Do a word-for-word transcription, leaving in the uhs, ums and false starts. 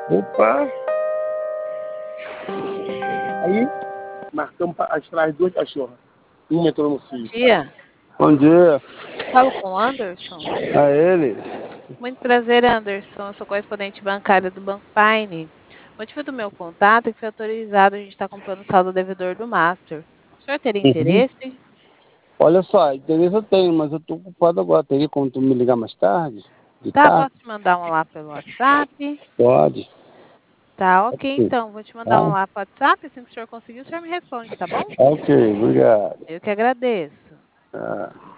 Opa! Aí, marcamos para extrair duas cachorras. Uma entrou no Bom cio. dia. Bom dia. Falo com o Anderson. A ele. Muito prazer, Anderson. Eu sou correspondente bancária do Banco Paine. O motivo do meu contato é que foi autorizado a gente estar comprando o saldo devedor do Master. O senhor teria Uhum. interesse? Olha só, interesse eu tenho, mas eu tô ocupado agora. Teria como tu me ligar mais tarde? De Tá, tarde? posso te mandar um lá pelo WhatsApp? Pode. Tá, ok, Ok. então. Vou te mandar um Tá? lá pelo WhatsApp. Assim que o senhor conseguir, o senhor me responde, tá bom? Ok, obrigado. Eu que agradeço. Ah.